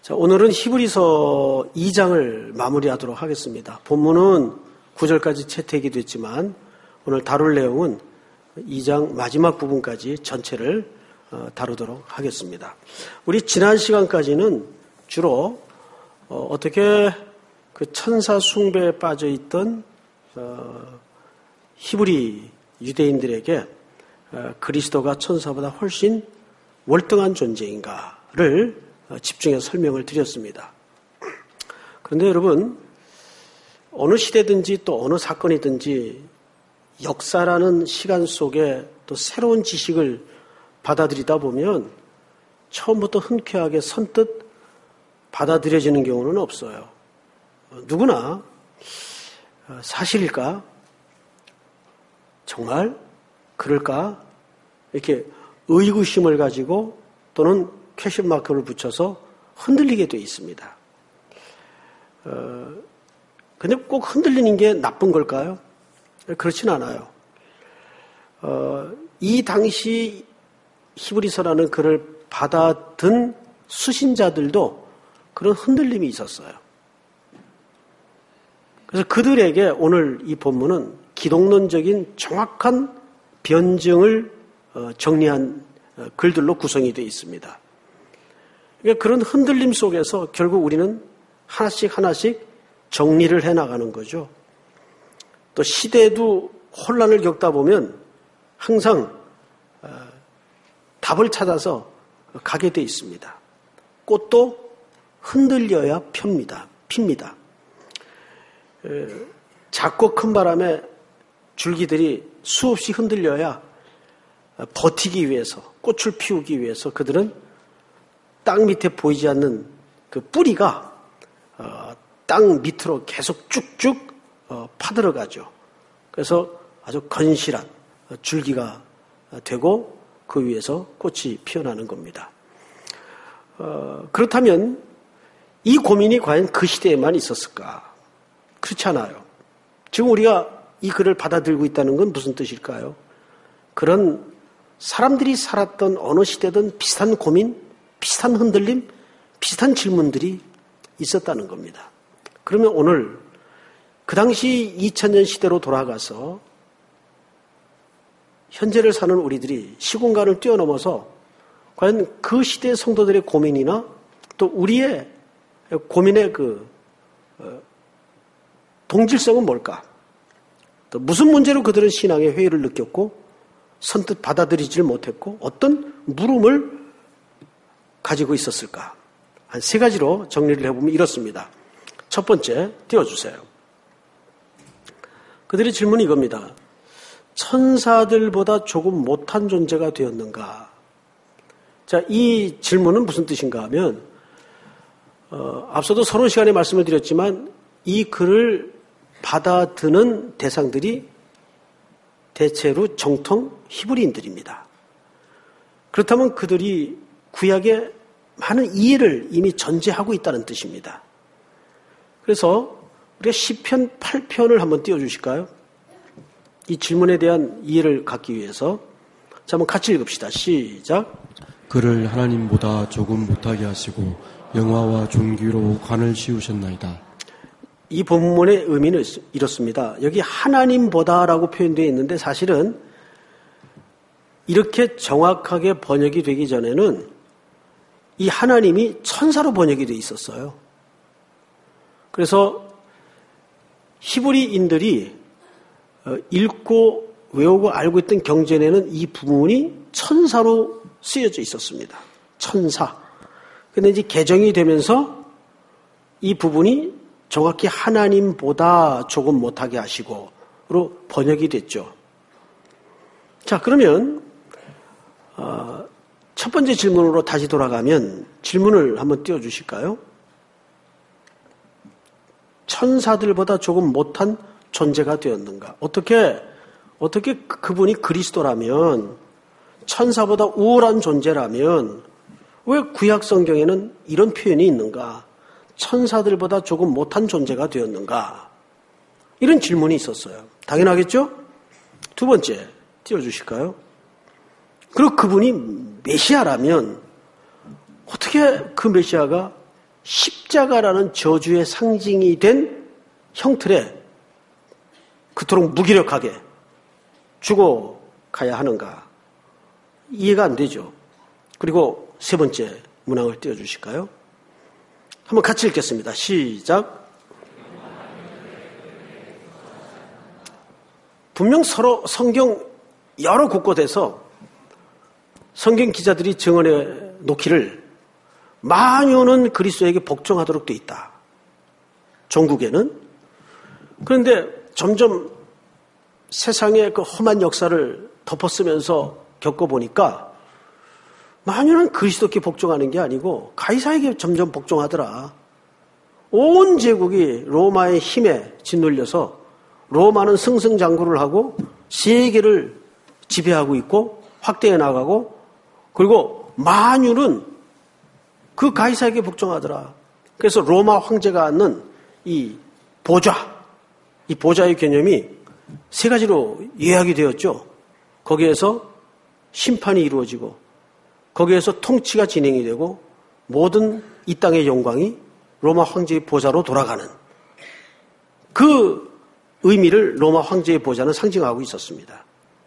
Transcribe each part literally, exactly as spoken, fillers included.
자, 오늘은 히브리서 이 장을 마무리하도록 하겠습니다. 본문은 구 절까지 채택이 됐지만 오늘 다룰 내용은 이 장 마지막 부분까지 전체를 다루도록 하겠습니다. 우리 지난 시간까지는 주로 어떻게 그 천사 숭배에 빠져있던 히브리 유대인들에게 그리스도가 천사보다 훨씬 월등한 존재인가를 집중해서 설명을 드렸습니다. 그런데 여러분, 어느 시대든지 또 어느 사건이든지 역사라는 시간 속에 또 새로운 지식을 받아들이다 보면 처음부터 흔쾌하게 선뜻 받아들여지는 경우는 없어요. 누구나 사실일까? 정말 그럴까? 이렇게 의구심을 가지고 또는 퀘션 마크를 붙여서 흔들리게 되어 있습니다. 어, 근데 꼭 흔들리는 게 나쁜 걸까요? 그렇진 않아요. 어, 이 당시 히브리서라는 글을 받아든 수신자들도 그런 흔들림이 있었어요. 그래서 그들에게 오늘 이 본문은 기독론적인 정확한 변증을 정리한 글들로 구성이 되어 있습니다. 그러니까 그런 흔들림 속에서 결국 우리는 하나씩 하나씩 정리를 해나가는 거죠. 또 시대도 혼란을 겪다 보면 항상 답을 찾아서 가게 되어 있습니다. 꽃도 흔들려야 핍니다. 핍니다. 작고 큰 바람에 줄기들이 수없이 흔들려야 버티기 위해서, 꽃을 피우기 위해서 그들은 땅 밑에 보이지 않는 그 뿌리가 땅 밑으로 계속 쭉쭉 파들어가죠. 그래서 아주 건실한 줄기가 되고 그 위에서 꽃이 피어나는 겁니다. 그렇다면 이 고민이 과연 그 시대에만 있었을까? 그렇지 않아요. 지금 우리가 이 글을 받아들이고 있다는 건 무슨 뜻일까요? 그런 사람들이 살았던 어느 시대든 비슷한 고민, 비슷한 흔들림, 비슷한 질문들이 있었다는 겁니다. 그러면 오늘 그 당시 이천 년 시대로 돌아가서 현재를 사는 우리들이 시공간을 뛰어넘어서 과연 그 시대의 성도들의 고민이나 또 우리의 고민의 그 동질성은 뭘까? 또 무슨 문제로 그들은 신앙의 회의를 느꼈고 선뜻 받아들이질 못했고 어떤 물음을 가지고 있었을까? 한 세 가지로 정리를 해보면 이렇습니다. 첫 번째, 띄워주세요. 그들의 질문이 이겁니다. 천사들보다 조금 못한 존재가 되었는가? 자, 이 질문은 무슨 뜻인가 하면 어, 앞서도 서론 시간에 말씀을 드렸지만 이 글을 받아드는 대상들이 대체로 정통 히브리인들입니다. 그렇다면 그들이 구약의 많은 이해를 이미 전제하고 있다는 뜻입니다. 그래서 우리가 시편 팔 편을 한번 띄워주실까요? 이 질문에 대한 이해를 갖기 위해서 자, 한번 같이 읽읍시다. 시작. 그를 하나님보다 조금 못하게 하시고 영화와 존귀로 관을 씌우셨나이다. 이 본문의 의미는 이렇습니다. 여기 하나님보다라고 표현되어 있는데 사실은 이렇게 정확하게 번역이 되기 전에는 이 하나님이 천사로 번역이 되어 있었어요. 그래서 히브리인들이 읽고 외우고 알고 있던 경전에는 이 부분이 천사로 쓰여져 있었습니다. 천사. 근데 이제 개정이 되면서 이 부분이 정확히 하나님보다 조금 못하게 하시고로 번역이 됐죠. 자, 그러면 어, 첫 번째 질문으로 다시 돌아가면 질문을 한번 띄워주실까요? 천사들보다 조금 못한 존재가 되었는가? 어떻게 어떻게 그분이 그리스도라면 천사보다 우월한 존재라면 왜 구약 성경에는 이런 표현이 있는가? 천사들보다 조금 못한 존재가 되었는가? 이런 질문이 있었어요. 당연하겠죠? 두 번째 띄워주실까요? 그리고 그분이 메시아라면 어떻게 그 메시아가 십자가라는 저주의 상징이 된 형틀에 그토록 무기력하게 죽어가야 하는가? 이해가 안 되죠. 그리고 세 번째 문항을 띄워주실까요? 한번 같이 읽겠습니다. 시작. 분명 서로 성경 여러 곳곳에서 성경 기자들이 증언해 놓기를 만유는 그리스도에게 복종하도록 돼 있다. 종국에는. 그런데 점점 세상의 그 험한 역사를 덮어쓰면서 겪어보니까 만유는 그리스도께 복종하는 게 아니고 가이사에게 점점 복종하더라. 온 제국이 로마의 힘에 짓눌려서 로마는 승승장구를 하고 세계를 지배하고 있고 확대해 나가고 그리고 만유는 그 가이사에게 복종하더라. 그래서 로마 황제가 앉는 이 보좌, 이 보좌의 개념이 세 가지로 요약이 되었죠. 거기에서 심판이 이루어지고 거기에서 통치가 진행이 되고 모든 이 땅의 영광이 로마 황제의 보좌로 돌아가는 그 의미를 로마 황제의 보좌는 상징하고 있었습니다.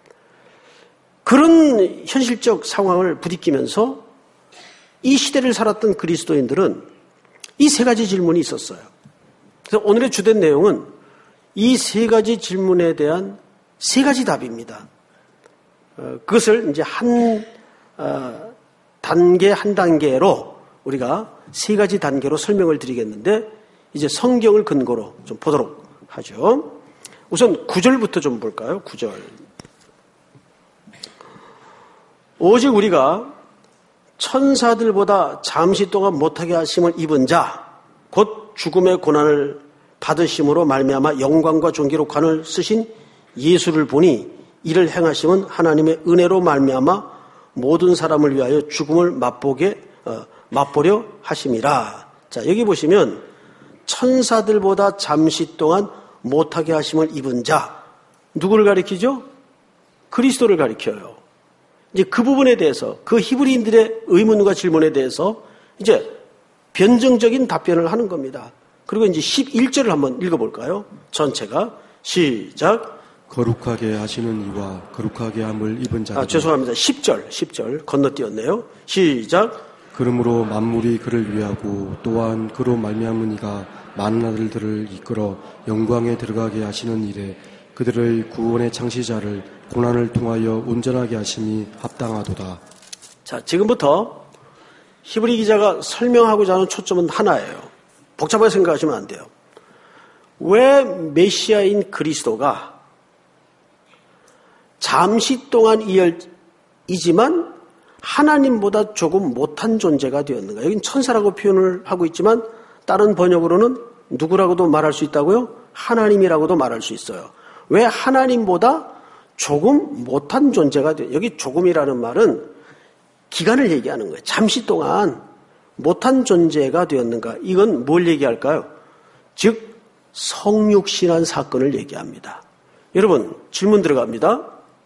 그런 현실적 상황을 부딪히면서 이 시대를 살았던 그리스도인들은 이 세 가지 질문이 있었어요. 그래서 오늘의 주된 내용은 이 세 가지 질문에 대한 세 가지 답입니다. 어, 그것을 이제 한 어, 단계 한 단계로 우리가 세 가지 단계로 설명을 드리겠는데 이제 성경을 근거로 좀 보도록 하죠. 우선 구 절부터 좀 볼까요? 구 절. 오직 우리가 천사들보다 잠시 동안 못하게 하심을 입은 자, 곧 죽음의 고난을 받으심으로 말미암아 영광과 존귀로 관을 쓰신 예수를 보니 이를 행하심은 하나님의 은혜로 말미암아 모든 사람을 위하여 죽음을 맛보게 어, 맛보려 하심이라. 자, 여기 보시면 천사들보다 잠시 동안 못하게 하심을 입은 자, 누구를 가리키죠? 그리스도를 가리켜요. 이제 그 부분에 대해서 그 히브리인들의 의문과 질문에 대해서 이제 변증적인 답변을 하는 겁니다. 그리고 이제 십일 절을 한번 읽어볼까요? 전체가 시작. 거룩하게 하시는 이와 거룩하게 함을 입은 자들. 아, 죄송합니다. 십 절, 십 절 건너뛰었네요. 시작. 그러므로 만물이 그를 위하고 또한 그로 말미암은 이가 많은 아들들을 이끌어 영광에 들어가게 하시는 일에 그들의 구원의 창시자를 고난을 통하여 온전하게 하심이 합당하도다. 자, 지금부터 히브리 기자가 설명하고자 하는 초점은 하나예요. 복잡하게 생각하시면 안 돼요. 왜 메시아인 그리스도가 잠시 동안 이열이지만 하나님보다 조금 못한 존재가 되었는가? 여긴 천사라고 표현을 하고 있지만 다른 번역으로는 누구라고도 말할 수 있다고요? 하나님이라고도 말할 수 있어요. 왜 하나님보다 조금 못한 존재가 되었는가? 여기 조금이라는 말은 기간을 얘기하는 거예요. 잠시 동안 못한 존재가 되었는가? 이건 뭘 얘기할까요? 즉 성육신한 사건을 얘기합니다. 여러분 질문 들어갑니다.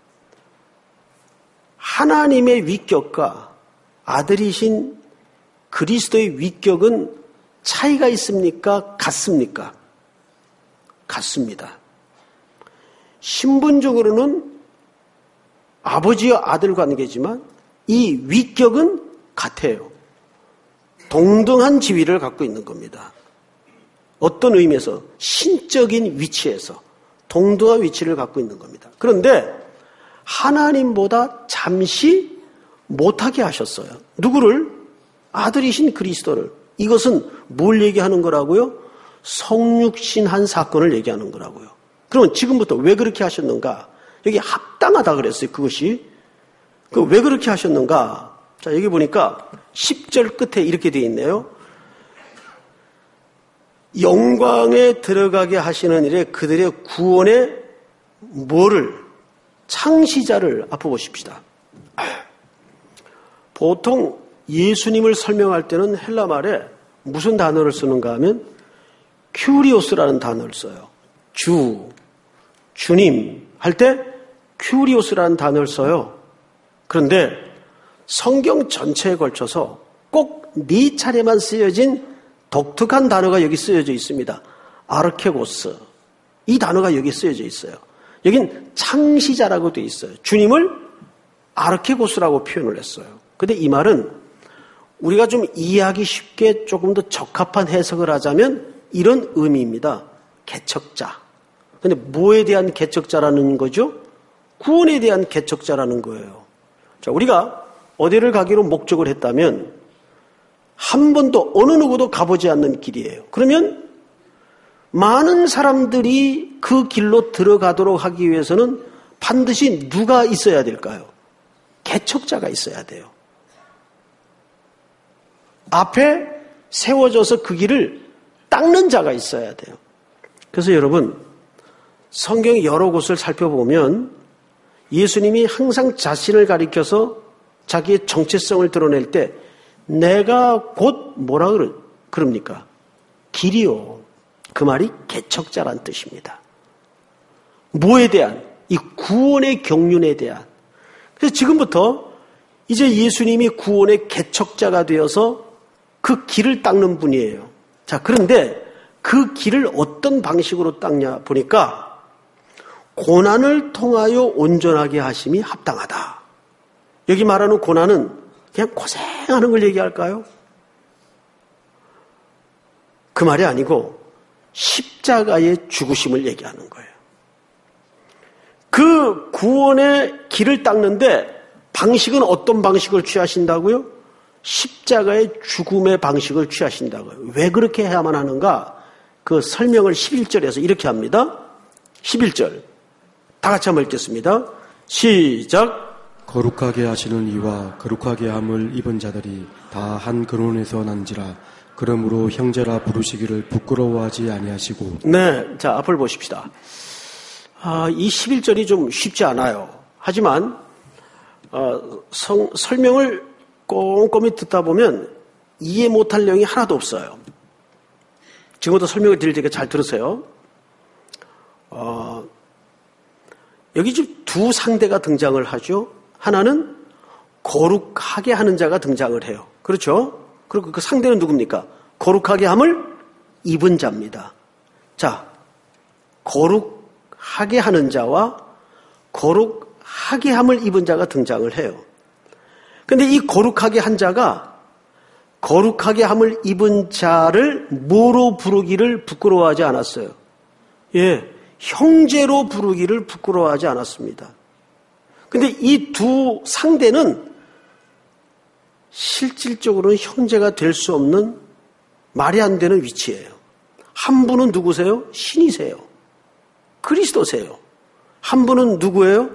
하나님의 위격과 아들이신 그리스도의 위격은 차이가 있습니까? 같습니까? 같습니다. 신분적으로는 아버지와 아들 관계지만 이 위격은 같아요. 동등한 지위를 갖고 있는 겁니다. 어떤 의미에서 신적인 위치에서 동등한 위치를 갖고 있는 겁니다. 그런데 하나님보다 잠시 못하게 하셨어요. 누구를? 아들이신 그리스도를. 이것은 뭘 얘기하는 거라고요? 성육신한 사건을 얘기하는 거라고요. 그러면 지금부터 왜 그렇게 하셨는가? 여기 합당하다 그랬어요. 그것이. 그 왜 그렇게 하셨는가? 자, 여기 보니까 십 절 끝에 이렇게 되어 있네요. 영광에 들어가게 하시는 일에 그들의 구원의 뭐를? 창시자를 앞으로 보십시다. 보통 예수님을 설명할 때는 헬라 말에 무슨 단어를 쓰는가 하면 큐리오스라는 단어를 써요. 주, 주님 할 때 큐리오스라는 단어를 써요. 그런데 성경 전체에 걸쳐서 꼭 네 차례만 쓰여진 독특한 단어가 여기 쓰여져 있습니다. 아르케고스. 이 단어가 여기 쓰여져 있어요. 여긴 창시자라고 되어 있어요. 주님을 아르케고스라고 표현을 했어요. 근데 이 말은 우리가 좀 이해하기 쉽게 조금 더 적합한 해석을 하자면 이런 의미입니다. 개척자. 근데 뭐에 대한 개척자라는 거죠? 구원에 대한 개척자라는 거예요. 자, 우리가 어디를 가기로 목적을 했다면 한 번도 어느 누구도 가보지 않는 길이에요. 그러면 많은 사람들이 그 길로 들어가도록 하기 위해서는 반드시 누가 있어야 될까요? 개척자가 있어야 돼요. 앞에 세워져서 그 길을 닦는 자가 있어야 돼요. 그래서 여러분, 성경 여러 곳을 살펴보면 예수님이 항상 자신을 가리켜서 자기의 정체성을 드러낼 때 내가 곧 뭐라 그러, 그럽니까? 길이요. 그 말이 개척자란 뜻입니다. 뭐에 대한? 이 구원의 경륜에 대한. 그래서 지금부터 이제 예수님이 구원의 개척자가 되어서 그 길을 닦는 분이에요. 자, 그런데 그 길을 어떤 방식으로 닦냐 보니까 고난을 통하여 온전하게 하심이 합당하다. 여기 말하는 고난은 그냥 고생하는 걸 얘기할까요? 그 말이 아니고 십자가의 죽으심을 얘기하는 거예요. 그 구원의 길을 닦는데 방식은 어떤 방식을 취하신다고요? 십자가의 죽음의 방식을 취하신다고요. 왜 그렇게 해야만 하는가? 그 설명을 십일 절에서 이렇게 합니다. 십일 절. 다 같이 한번 읽겠습니다. 시작. 거룩하게 하시는 이와 거룩하게 함을 입은 자들이 다 한 근원에서 난지라. 그러므로 형제라 부르시기를 부끄러워하지 아니하시고. 네, 자 앞을 보십시다. 아, 이 십일 절이 좀 쉽지 않아요. 하지만 어, 성, 설명을 꼼꼼히 듣다 보면 이해 못할 내용이 하나도 없어요. 지금부터 설명을 드릴 테니까 잘 들으세요. 어, 여기 지금 두 상대가 등장을 하죠. 하나는 거룩하게 하는 자가 등장을 해요. 그렇죠? 그리고 그 상대는 누굽니까? 거룩하게 함을 입은 자입니다. 자, 거룩하게 하는 자와 거룩하게 함을 입은 자가 등장을 해요. 근데 이 거룩하게 한 자가 거룩하게 함을 입은 자를 뭐로 부르기를 부끄러워하지 않았어요. 예, 형제로 부르기를 부끄러워하지 않았습니다. 근데 이 두 상대는 실질적으로는 형제가 될 수 없는 말이 안 되는 위치예요. 한 분은 누구세요? 신이세요. 그리스도세요. 한 분은 누구예요?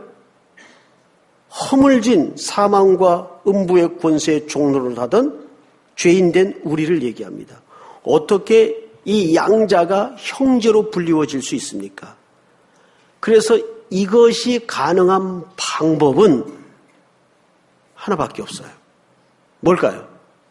허물진 사망과 음부의 권세의 종로를 하던 죄인된 우리를 얘기합니다. 어떻게 이 양자가 형제로 불리워질 수 있습니까? 그래서 이것이 가능한 방법은 하나밖에 없어요. 뭘까요?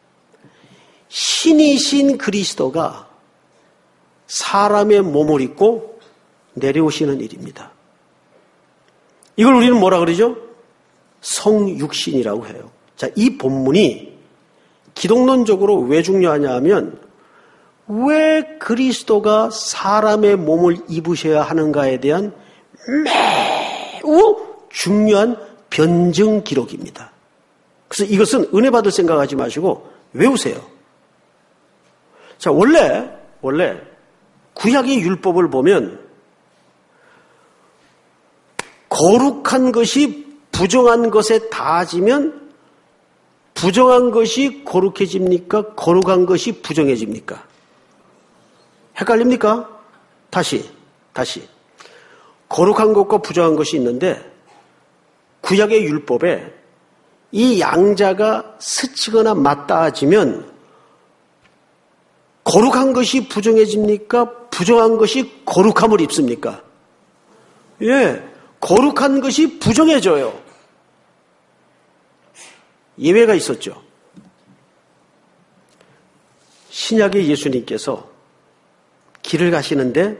신이신 그리스도가 사람의 몸을 입고 내려오시는 일입니다. 이걸 우리는 뭐라 그러죠? 성육신이라고 해요. 자, 이 본문이 기독론적으로 왜 중요하냐 하면 왜 그리스도가 사람의 몸을 입으셔야 하는가에 대한 매우 중요한 변증 기록입니다. 그래서 이것은 은혜 받을 생각하지 마시고 외우세요. 자, 원래 원래 구약의 율법을 보면 거룩한 것이 부정한 것에 닿아지면 부정한 것이 거룩해집니까? 거룩한 것이 부정해집니까? 헷갈립니까? 다시 다시 거룩한 것과 부정한 것이 있는데 구약의 율법에 이 양자가 스치거나 맞닿아지면 거룩한 것이 부정해집니까? 부정한 것이 거룩함을 입습니까? 예, 거룩한 것이 부정해져요. 예외가 있었죠. 신약의 예수님께서 길을 가시는데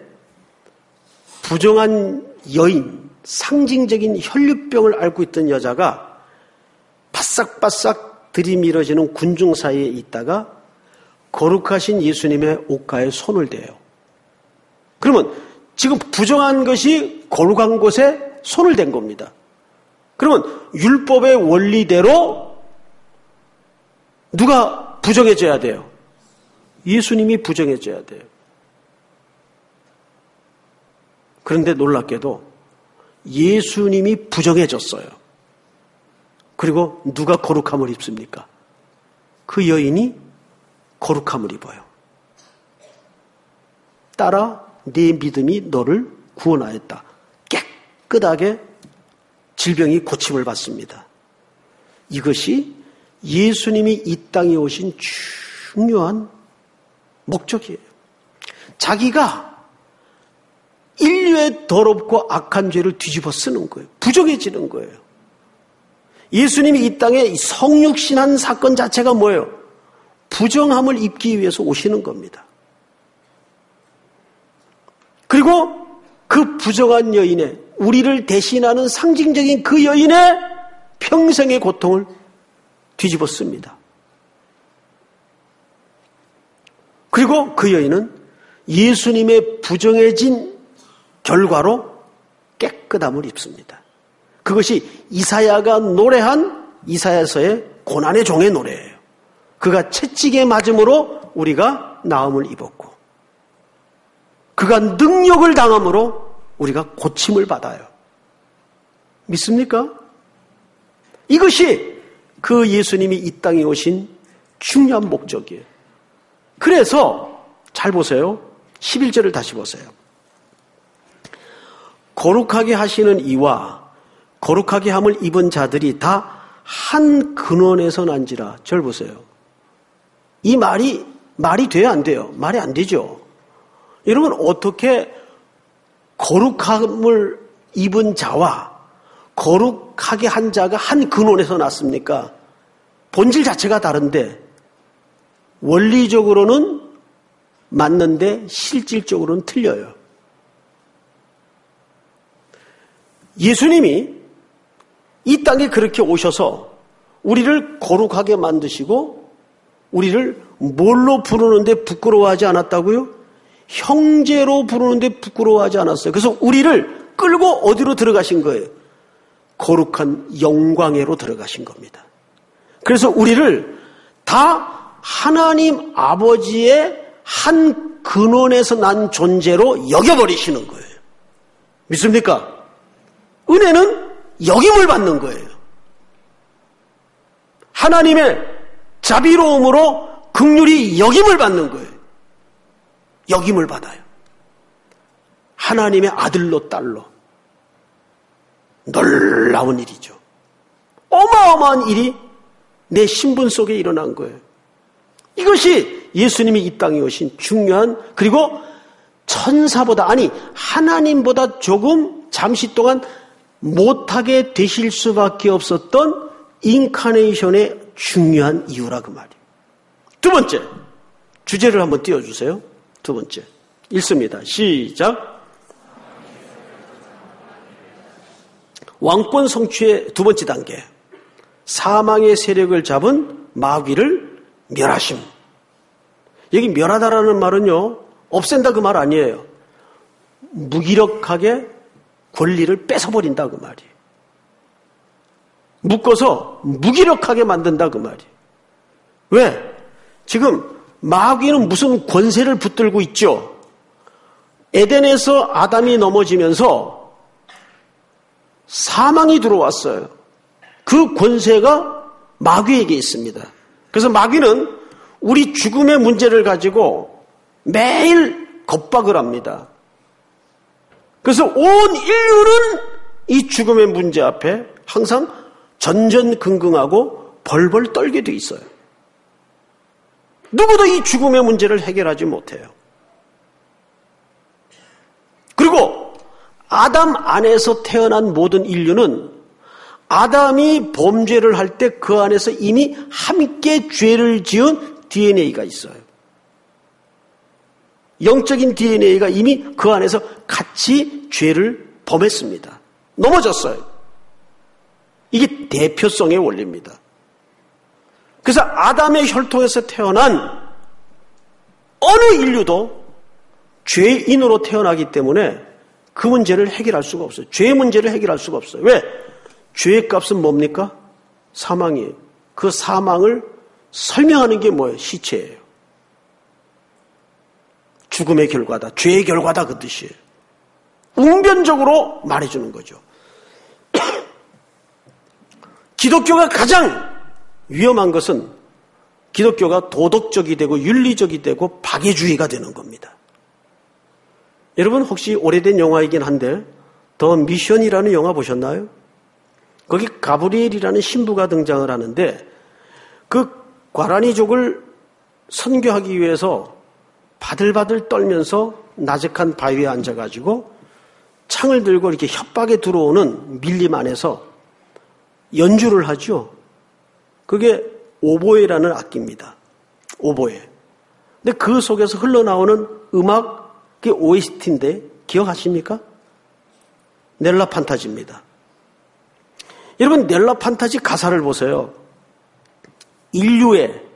부정한 여인, 상징적인 혈류병을 앓고 있던 여자가 바싹바싹 들이밀어지는 군중 사이에 있다가 거룩하신 예수님의 옷가에 손을 대요. 그러면 지금 부정한 것이 거룩한 곳에 손을 댄 겁니다. 그러면 율법의 원리대로 누가 부정해져야 돼요? 예수님이 부정해져야 돼요. 그런데 놀랍게도 예수님이 부정해졌어요. 그리고 누가 거룩함을 입습니까? 그 여인이 거룩함을 입어요. 따라 네 믿음이 너를 구원하였다. 깨끗하게 질병이 고침을 받습니다. 이것이 예수님이 이 땅에 오신 중요한 목적이에요. 자기가 인류의 더럽고 악한 죄를 뒤집어 쓰는 거예요. 부정해지는 거예요. 예수님이 이 땅에 성육신한 사건 자체가 뭐예요? 부정함을 입기 위해서 오시는 겁니다. 그리고 그 부정한 여인의, 우리를 대신하는 상징적인 그 여인의 평생의 고통을 뒤집었습니다. 그리고 그 여인은 예수님의 부정해진 결과로 깨끗함을 입습니다. 그것이 이사야가 노래한 이사야서의 고난의 종의 노래예요. 그가 채찍에 맞음으로 우리가 나음을 입었고, 그가 능력을 당함으로 우리가 고침을 받아요. 믿습니까? 이것이 그 예수님이 이 땅에 오신 중요한 목적이에요. 그래서 잘 보세요. 십일 절을 다시 보세요. 거룩하게 하시는 이와 거룩하게 함을 입은 자들이 다 한 근원에서 난지라. 절 보세요. 이 말이 말이 돼요, 안 돼요? 말이 안 되죠. 여러분, 어떻게 거룩함을 입은 자와 거룩하게 한 자가 한 근원에서 났습니까? 본질 자체가 다른데 원리적으로는 맞는데 실질적으로는 틀려요. 예수님이 이 땅에 그렇게 오셔서 우리를 거룩하게 만드시고 우리를 뭘로 부르는데 부끄러워하지 않았다고요? 형제로 부르는데 부끄러워하지 않았어요. 그래서 우리를 끌고 어디로 들어가신 거예요? 거룩한 영광에로 들어가신 겁니다. 그래서 우리를 다 하나님 아버지의 한 근원에서 난 존재로 여겨버리시는 거예요. 믿습니까? 은혜는 역임을 받는 거예요. 하나님의 자비로움으로 긍휼히 역임을 받는 거예요. 역임을 받아요. 하나님의 아들로 딸로. 놀라운 일이죠. 어마어마한 일이 내 신분 속에 일어난 거예요. 이것이 예수님이 이 땅에 오신 중요한, 그리고 천사보다, 아니 하나님보다 조금 잠시 동안 못하게 되실 수밖에 없었던 인카네이션의 중요한 이유라 그 말이에요. 두 번째, 주제를 한번 띄워주세요. 두 번째, 읽습니다. 시작. 왕권 성취의 두 번째 단계, 사망의 세력을 잡은 마귀를 멸하심. 여기 멸하다라는 말은요, 없앤다 그 말 아니에요. 무기력하게 권리를 뺏어버린다 그 말이에요. 묶어서 무기력하게 만든다 그 말이에요. 왜? 지금 마귀는 무슨 권세를 붙들고 있죠? 에덴에서 아담이 넘어지면서 사망이 들어왔어요. 그 권세가 마귀에게 있습니다. 그래서 마귀는 우리 죽음의 문제를 가지고 매일 겁박을 합니다. 그래서 온 인류는 이 죽음의 문제 앞에 항상 전전긍긍하고 벌벌 떨게 돼 있어요. 누구도 이 죽음의 문제를 해결하지 못해요. 그리고 아담 안에서 태어난 모든 인류는 아담이 범죄를 할 때 그 안에서 이미 함께 죄를 지은 디엔에이가 있어요. 영적인 디엔에이가 이미 그 안에서 같이 죄를 범했습니다. 넘어졌어요. 이게 대표성의 원리입니다. 그래서 아담의 혈통에서 태어난 인류도 죄인으로 태어나기 때문에 그 문제를 해결할 수가 없어요. 죄 문제를 해결할 수가 없어요. 왜? 죄의 값은 뭡니까? 사망이에요. 그 사망을 설명하는 게 뭐예요? 시체예요. 죽음의 결과다. 죄의 결과다. 그 뜻이에요. 웅변적으로 말해주는 거죠. 기독교가 가장 위험한 것은 기독교가 도덕적이 되고 윤리적이 되고 박애주의가 되는 겁니다. 여러분 혹시 오래된 영화이긴 한데 더 미션이라는 영화 보셨나요? 거기 가브리엘이라는 신부가 등장을 하는데 그 과라니족을 선교하기 위해서 바들바들 떨면서 나직한 바위에 앉아가지고 창을 들고 이렇게 협박에 들어오는 밀림 안에서 연주를 하죠. 그게 오보에라는 악기입니다. 오보에. 근데 그 속에서 흘러나오는 음악이 오에스티인데 기억하십니까? 넬라 판타지입니다. 여러분 넬라 판타지 가사를 보세요. 인류의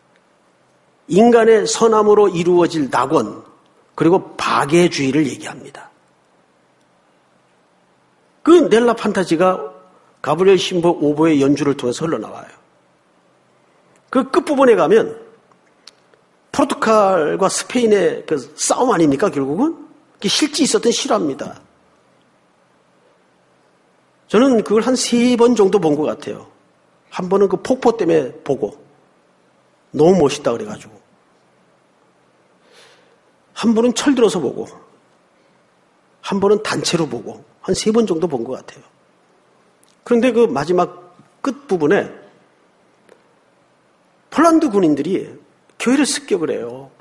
인간의 선함으로 이루어질 낙원 그리고 박애주의를 얘기합니다. 그 넬라 판타지가 가브리엘 신부 오보의 연주를 통해서 흘러나와요. 그 끝부분에 가면 포르투갈과 스페인의 그 싸움 아닙니까 결국은? 그게 실제 있었던 실화입니다. 저는 그걸 한 세 번 정도 본 것 같아요. 한 번은 그 폭포 때문에 보고 너무 멋있다 그래가지고 한 번은 철들어서 보고 한 번은 단체로 보고 한 세 번 정도 본 것 같아요. 그런데 그 마지막 끝부분에 폴란드 군인들이 교회를 습격을 해요.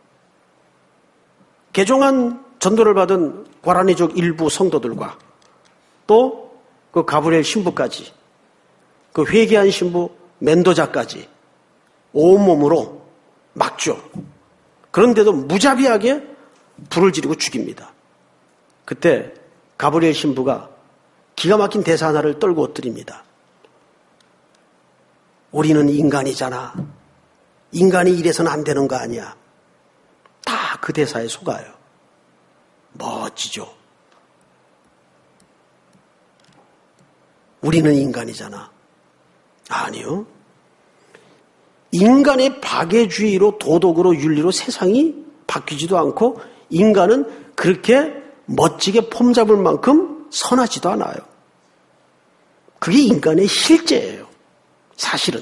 개종한 전도를 받은 과라니족 일부 성도들과 또 그 가브리엘 신부까지 그 회개한 신부 멘도자까지 온몸으로 막죠. 그런데도 무자비하게 불을 지르고 죽입니다. 그때 가브리엘 신부가 기가 막힌 대사 하나를 떨고 엎드립니다. 우리는 인간이잖아. 인간이 이래서는 안 되는 거 아니야. 다 그 대사에 속아요. 멋지죠. 우리는 인간이잖아. 아니요. 인간의 박애주의로 도덕으로 윤리로 세상이 바뀌지도 않고 인간은 그렇게 멋지게 폼 잡을 만큼 선하지도 않아요. 그게 인간의 실제예요. 사실은.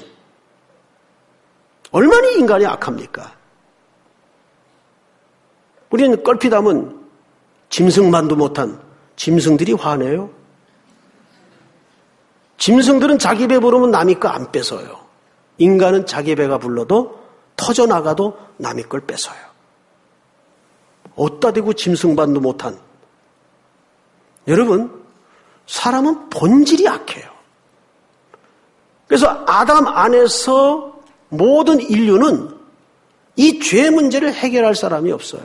얼마나 인간이 악합니까? 우리는 껄핏하면 짐승만도 못한 짐승들이 화내요. 짐승들은 자기 배 부르면 남이 거 안 뺏어요. 인간은 자기 배가 불러도 터져나가도 남의 걸 뺏어요. 어디다 대고 짐승만도 못한. 여러분, 사람은 본질이 악해요. 그래서 아담 안에서 모든 인류는 이 죄 문제를 해결할 사람이 없어요.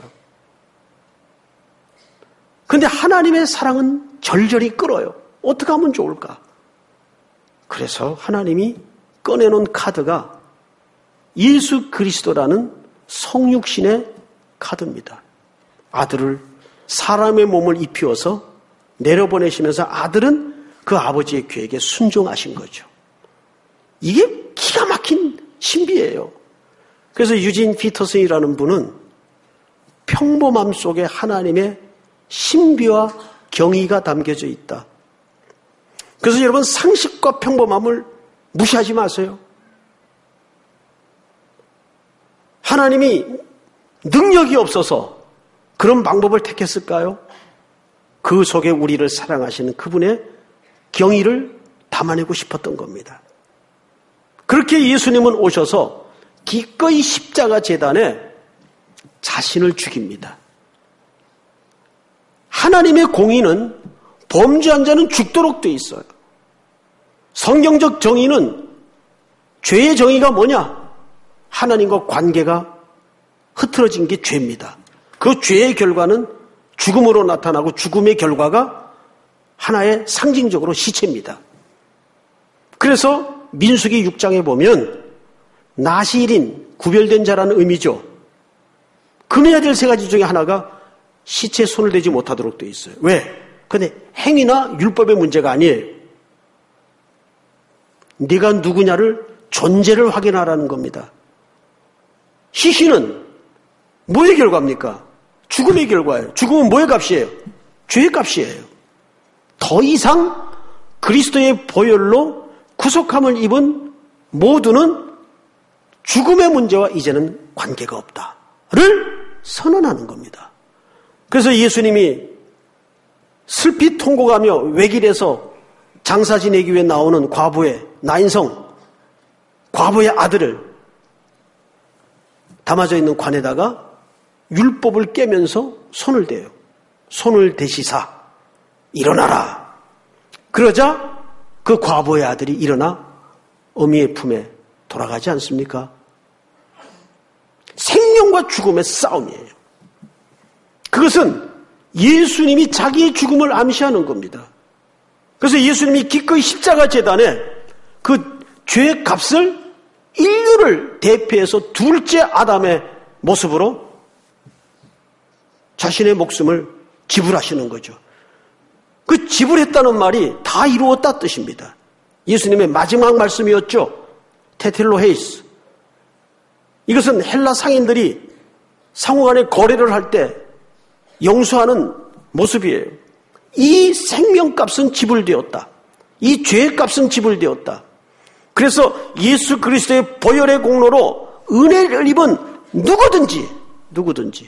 그런데 하나님의 사랑은 절절히 끓어요. 어떻게 하면 좋을까? 그래서 하나님이 꺼내놓은 카드가 예수 그리스도라는 성육신의 카드입니다. 아들을 사람의 몸을 입히어서 내려보내시면서 아들은 그 아버지의 계획에 순종하신 거죠. 이게 기가 막힌 신비예요. 그래서 유진 피터슨이라는 분은 평범함 속에 하나님의 신비와 경의가 담겨져 있다. 그래서 여러분 상식과 평범함을 무시하지 마세요. 하나님이 능력이 없어서 그런 방법을 택했을까요? 그 속에 우리를 사랑하시는 그분의 경의를 담아내고 싶었던 겁니다. 그렇게 예수님은 오셔서 기꺼이 십자가 제단에 자신을 죽입니다. 하나님의 공의는 범죄한 자는 죽도록 돼 있어요. 성경적 정의는 죄의 정의가 뭐냐? 하나님과 관계가 흐트러진 게 죄입니다. 그 죄의 결과는 죽음으로 나타나고 죽음의 결과가 하나의 상징적으로 시체입니다. 그래서 민수기 육 장에 보면 나시일인 구별된 자라는 의미죠. 금해야 될 세 가지 중에 하나가 시체에 손을 대지 못하도록 되어 있어요. 왜? 근데 행위나 율법의 문제가 아니에요. 네가 누구냐를 존재를 확인하라는 겁니다. 시신은 뭐의 결과입니까? 죽음의 결과예요. 죽음은 뭐의 값이에요? 죄의 값이에요. 더 이상 그리스도의 보혈로 구속함을 입은 모두는 죽음의 문제와 이제는 관계가 없다를 선언하는 겁니다. 그래서 예수님이 슬피 통곡하며 외길에서 장사 지내기 위해 나오는 과부의 나인성 과부의 아들을 담아져 있는 관에다가 율법을 깨면서 손을 대요. 손을 대시사 일어나라. 그러자 그 과부의 아들이 일어나 어미의 품에 돌아가지 않습니까? 생명과 죽음의 싸움이에요. 그것은 예수님이 자기의 죽음을 암시하는 겁니다. 그래서 예수님이 기꺼이 십자가 제단에 그 죄의 값을 인류를 대표해서 둘째 아담의 모습으로 자신의 목숨을 지불하시는 거죠. 그 지불했다는 말이 다 이루었다 뜻입니다. 예수님의 마지막 말씀이었죠. 테텔로헤이스. 이것은 헬라 상인들이 상호간에 거래를 할 때 영수하는 모습이에요. 이 생명값은 지불되었다. 이 죄값은 지불되었다. 그래서 예수 그리스도의 보혈의 공로로 은혜를 입은 누구든지 누구든지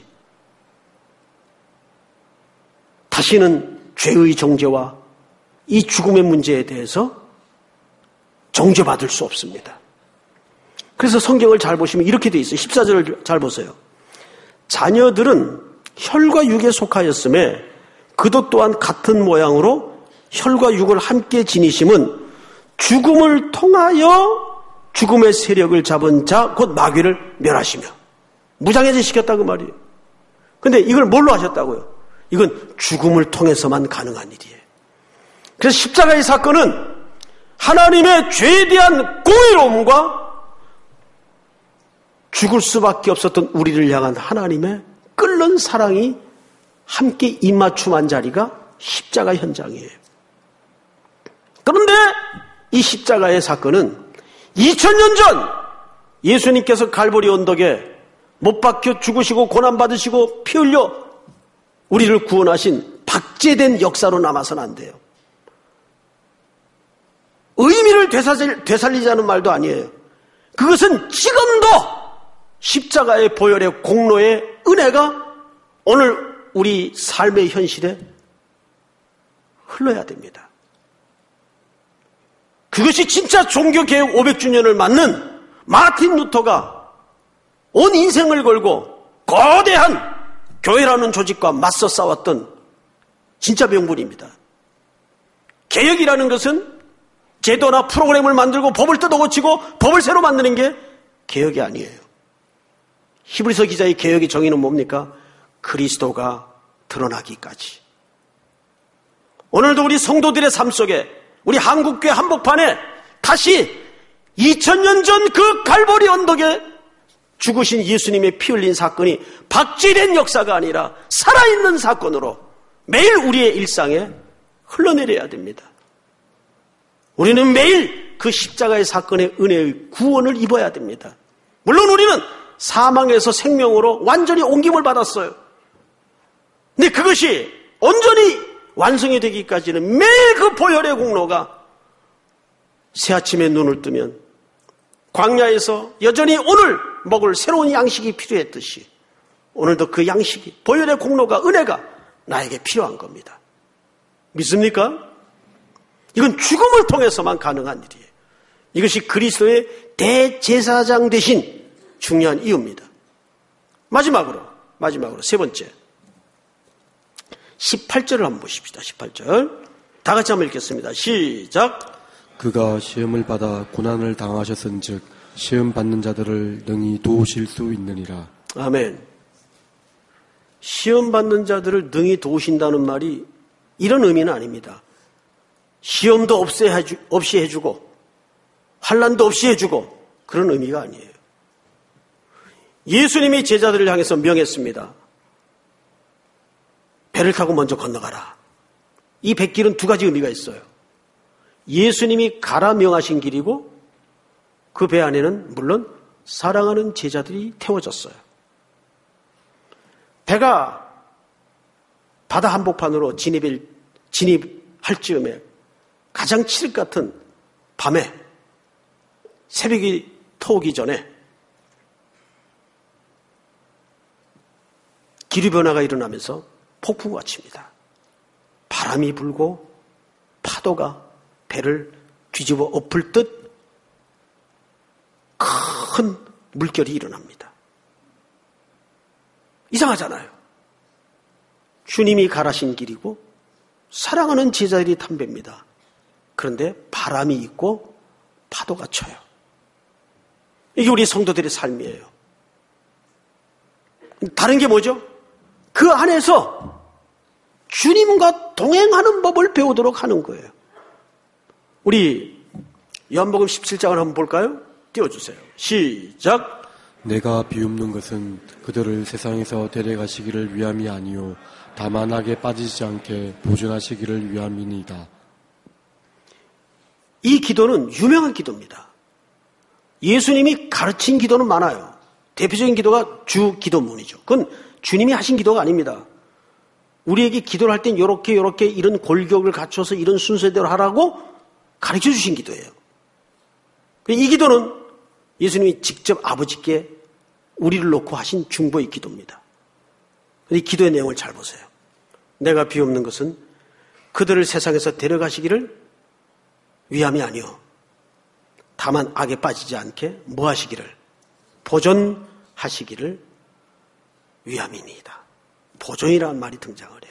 다시는 죄의 정죄와 이 죽음의 문제에 대해서 정죄받을 수 없습니다. 그래서 성경을 잘 보시면 이렇게 돼 있어요. 십사 절을 잘 보세요. 자녀들은 혈과 육에 속하였음에 그도 또한 같은 모양으로 혈과 육을 함께 지니심은 죽음을 통하여 죽음의 세력을 잡은 자 곧 마귀를 멸하시며 무장해제 시켰다 그 말이에요. 근데 이걸 뭘로 하셨다고요? 이건 죽음을 통해서만 가능한 일이에요. 그래서 십자가의 사건은 하나님의 죄에 대한 공의로움과 죽을 수밖에 없었던 우리를 향한 하나님의 끓는 사랑이 함께 입맞춤한 자리가 십자가 현장이에요. 그런데 이 십자가의 사건은 이천 년 전 예수님께서 갈보리 언덕에 못 박혀 죽으시고 고난받으시고 피 흘려 우리를 구원하신 박제된 역사로 남아서는 안 돼요. 의미를 되살리자는 말도 아니에요. 그것은 지금도 십자가의 보혈의 공로의 은혜가 오늘 우리 삶의 현실에 흘러야 됩니다. 그것이 진짜 종교개혁 오백 주년을 맞는 마틴 루터가 온 인생을 걸고 거대한 교회라는 조직과 맞서 싸웠던 진짜 명분입니다. 개혁이라는 것은 제도나 프로그램을 만들고 법을 뜯어고치고 법을 새로 만드는 게 개혁이 아니에요. 히브리서 기자의 개혁의 정의는 뭡니까? 그리스도가 드러나기까지. 오늘도 우리 성도들의 삶 속에 우리 한국교회 한복판에 다시 이천 년 전 그 갈보리 언덕에 죽으신 예수님의 피 흘린 사건이 박제된 역사가 아니라 살아있는 사건으로 매일 우리의 일상에 흘러내려야 됩니다. 우리는 매일 그 십자가의 사건의 은혜의 구원을 입어야 됩니다. 물론 우리는 사망에서 생명으로 완전히 옮김을 받았어요. 근데 그것이 온전히 완성이 되기까지는 매일 그 보혈의 공로가 새아침에 눈을 뜨면 광야에서 여전히 오늘 먹을 새로운 양식이 필요했듯이 오늘도 그 양식이 보혈의 공로가 은혜가 나에게 필요한 겁니다. 믿습니까? 이건 죽음을 통해서만 가능한 일이에요. 이것이 그리스도의 대제사장 되신 중요한 이유입니다. 마지막으로 마지막으로 세 번째 십팔 절을 한번 보십시다. 십팔 절 다 같이 한번 읽겠습니다. 시작. 그가 시험을 받아 고난을 당하셨은즉 시험 받는 자들을 능히 도우실 수 있느니라. 아멘. 시험 받는 자들을 능히 도우신다는 말이 이런 의미는 아닙니다. 시험도 없이 해주고 환난도 없이 해주고 그런 의미가 아니에요. 예수님이 제자들을 향해서 명했습니다. 배를 타고 먼저 건너가라. 이 뱃길은 두 가지 의미가 있어요. 예수님이 가라 명하신 길이고 그 배 안에는 물론 사랑하는 제자들이 태워졌어요. 배가 바다 한복판으로 진입일, 진입할 즈음에 가장 칠흑 같은 밤에 새벽이 터오기 전에 기류변화가 일어나면서 폭풍우가 칩니다. 바람이 불고 파도가 배를 뒤집어 엎을 듯 큰 물결이 일어납니다. 이상하잖아요. 주님이 가라신 길이고 사랑하는 제자들이 탄 배입니다. 그런데 바람이 있고 파도가 쳐요. 이게 우리 성도들의 삶이에요. 다른 게 뭐죠? 그 안에서 주님과 동행하는 법을 배우도록 하는 거예요. 우리 요한복음 십칠 장을 한번 볼까요? 띄워주세요. 시작. 내가 비웃는 것은 그들을 세상에서 데려가시기를 위함이 아니요 다만 악에 빠지지 않게 보존하시기를 위함이니이다. 이 기도는 유명한 기도입니다. 예수님이 가르친 기도는 많아요. 대표적인 기도가 주 기도문이죠. 그건 주님이 하신 기도가 아닙니다. 우리에게 기도를 할 땐 이렇게 이렇게 이런 골격을 갖춰서 이런 순서대로 하라고 가르쳐 주신 기도예요. 이 기도는 예수님이 직접 아버지께 우리를 놓고 하신 중보의 기도입니다. 이 기도의 내용을 잘 보세요. 내가 비옵는 것은 그들을 세상에서 데려가시기를 위함이 아니요 다만 악에 빠지지 않게 뭐 하시기를 보존하시기를 위함이니이다. 보존이라는 말이 등장을 해요.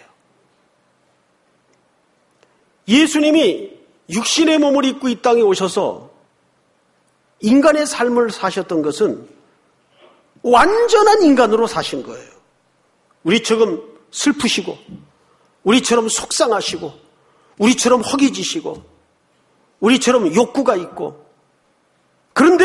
예수님이 육신의 몸을 입고 이 땅에 오셔서 인간의 삶을 사셨던 것은 완전한 인간으로 사신 거예요. 우리처럼 슬프시고 우리처럼 속상하시고 우리처럼 허기지시고 우리처럼 욕구가 있고 그런데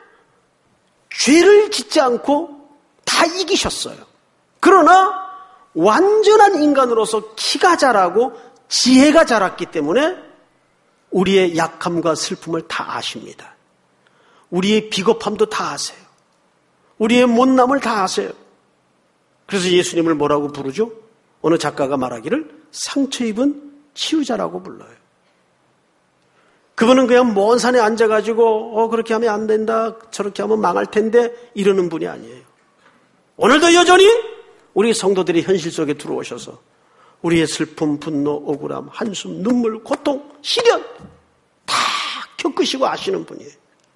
죄를 짓지 않고 다 이기셨어요. 그러나 완전한 인간으로서 키가 자라고 지혜가 자랐기 때문에 우리의 약함과 슬픔을 다 아십니다. 우리의 비겁함도 다 아세요. 우리의 못남을 다 아세요. 그래서 예수님을 뭐라고 부르죠? 어느 작가가 말하기를 상처 입은 치유자라고 불러요. 그분은 그냥 먼 산에 앉아가지고 어 그렇게 하면 안 된다, 저렇게 하면 망할 텐데 이러는 분이 아니에요. 오늘도 여전히 우리 성도들이 현실 속에 들어오셔서 우리의 슬픔, 분노, 억울함, 한숨, 눈물, 고통, 시련 다 겪으시고 아시는 분이에요.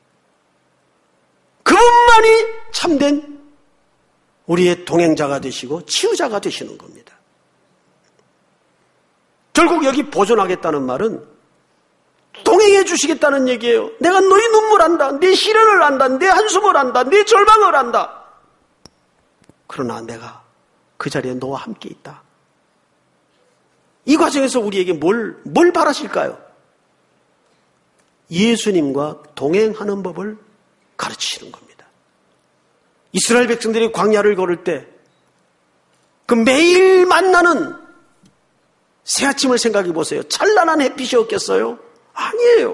그분만이 참된 우리의 동행자가 되시고 치유자가 되시는 겁니다. 결국 여기 보존하겠다는 말은 동행해 주시겠다는 얘기예요. 내가 너희 눈물 안다, 네 시련을 안다, 내 한숨을 안다, 네 절망을 안다. 그러나 내가 그 자리에 너와 함께 있다. 이 과정에서 우리에게 뭘, 뭘 바라실까요? 예수님과 동행하는 법을 가르치시는 겁니다. 이스라엘 백성들이 광야를 걸을 때 그 매일 만나는 새아침을 생각해 보세요. 찬란한 햇빛이 없겠어요? 아니에요.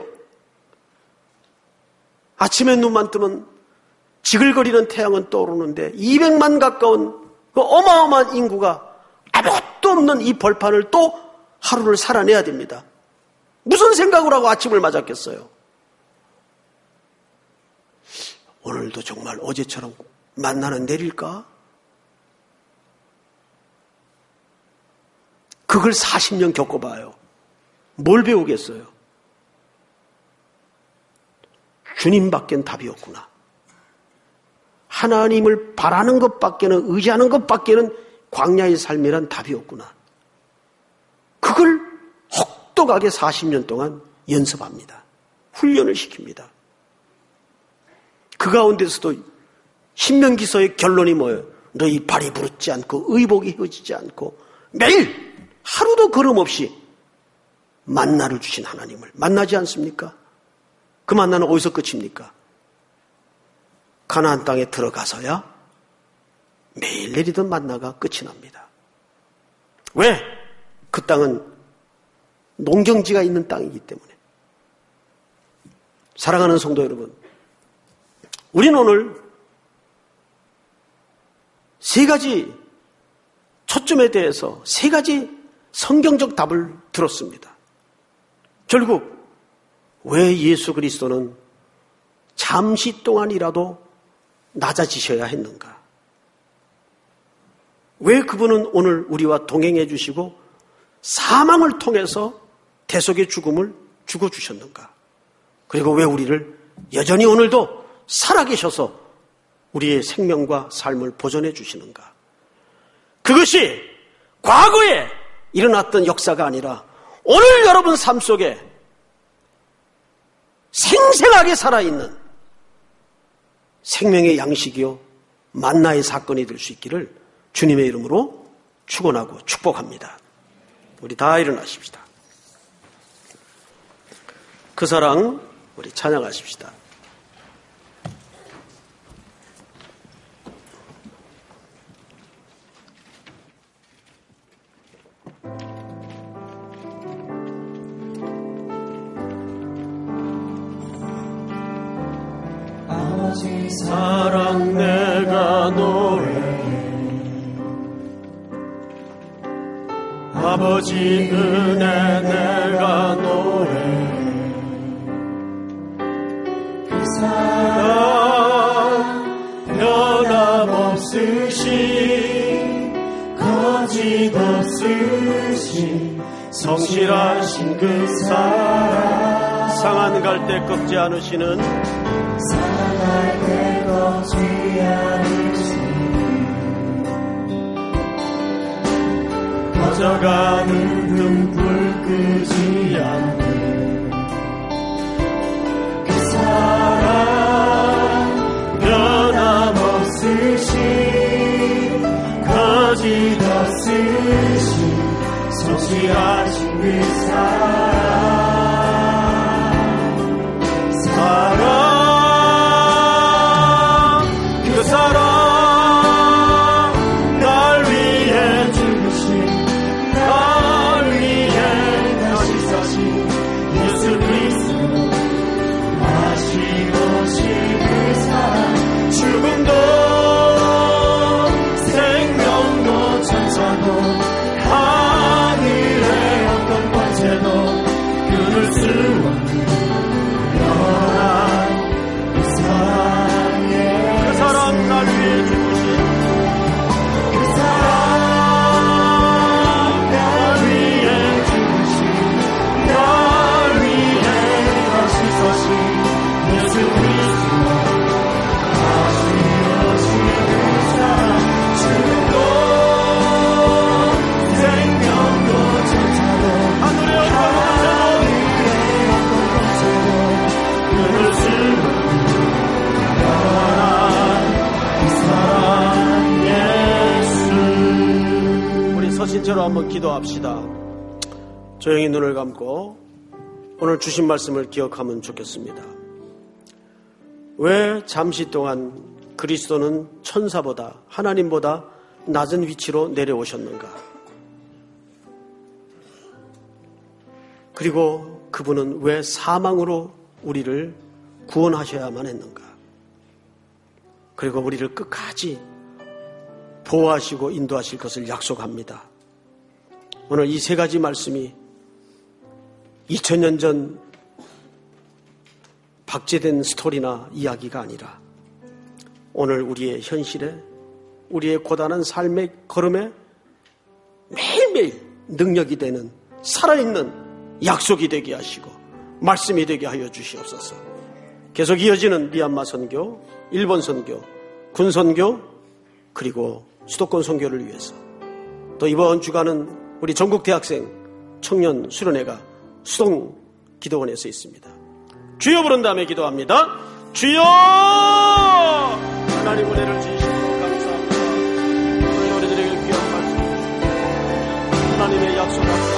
아침에 눈만 뜨면 지글거리는 태양은 떠오르는데 이백만 가까운 그 어마어마한 인구가 아무것도 없는 이 벌판을 또 하루를 살아내야 됩니다. 무슨 생각을 하고 아침을 맞았겠어요? 오늘도 정말 어제처럼 만나는 내릴까? 그걸 사십 년 겪어봐요. 뭘 배우겠어요? 주님밖엔 답이 없구나. 하나님을 바라는 것밖에는, 의지하는 것밖에는 광야의 삶이란 답이 없구나. 그걸 혹독하게 사십 년 동안 연습합니다. 훈련을 시킵니다. 그 가운데서도 신명기서의 결론이 뭐예요? 너희 발이 부르지 않고 의복이 휘어지지 않고 매일 하루도 걸음 없이 만나를 주신 하나님을 만나지 않습니까? 그 만나는 어디서 끝입니까? 가나안 땅에 들어가서야 매일 내리던 만나가 끝이 납니다. 왜? 그 땅은 농경지가 있는 땅이기 때문에. 사랑하는 성도 여러분, 우리는 오늘 세 가지 초점에 대해서 세 가지 성경적 답을 들었습니다. 결국 왜 예수 그리스도는 잠시 동안이라도 낮아지셔야 했는가? 왜 그분은 오늘 우리와 동행해 주시고 사망을 통해서 대속의 죽음을 죽어주셨는가? 그리고 왜 우리를 여전히 오늘도 살아계셔서 우리의 생명과 삶을 보존해 주시는가? 그것이 과거에 일어났던 역사가 아니라 오늘 여러분 삶 속에 생생하게 살아있는 생명의 양식이요 만나의 사건이 될 수 있기를 주님의 이름으로 축원하고 축복합니다. 우리 다 일어나십시다. 그 사랑 우리 찬양하십시다. 아버지 사랑 내가 노래해 아버지 은혜 내가 노래해 그 사랑 변함없으신 거짓 없으신 성실하신 그 사랑 상한 갈대 꺾지 않으시는 상할 때 꺾지 않으시는 꺼져가는 등불 끄지 않는 그 사랑 변함없으신 거짓 없으신 성실하신 그 사랑 사랑 그 사랑 날 위해 죽으신 날 위해 다시 사신 예수 그리스도 마시고 싶은 사랑 죽음도 생명도 천사도 하늘의 어떤 권세도 끊을 수 없는 영원한 그 사랑의 그 사랑 날 위해 죽으신 그 사랑 날 위해 죽으신 날 위해 다시 서신 예수 그리스도 마시고 싶은 사랑 죽음도 생명도 천사도 하늘의 어떤 권세도 끊을 수 없는 영원한 그 사랑 예수. 우리 서신처럼 한번 기도합시다. 조용히 눈을 감고 오늘 주신 말씀을 기억하면 좋겠습니다. 왜 잠시 동안 그리스도는 천사보다 하나님보다 낮은 위치로 내려오셨는가? 그리고 그분은 왜 사망으로 우리를 구원하셔야만 했는가? 그리고 우리를 끝까지 보호하시고 인도하실 것을 약속합니다. 오늘 이 세 가지 말씀이 이천 년 전 박제된 스토리나 이야기가 아니라 오늘 우리의 현실에 우리의 고단한 삶의 걸음에 매일매일 능력이 되는 살아있는 약속이 되게 하시고 말씀이 되게 하여 주시옵소서. 계속 이어지는 미얀마 선교, 일본 선교, 군 선교, 그리고 수도권 선교를 위해서 또 이번 주간은 우리 전국 대학생 청년 수련회가 수동 기도원에서 있습니다. 주여 부른 다음에 기도합니다. 주여! 하나님 은혜를 주시고 감사합니다. 우리 우리들에게 귀한 말씀 주시고 하나님의 약속 앞에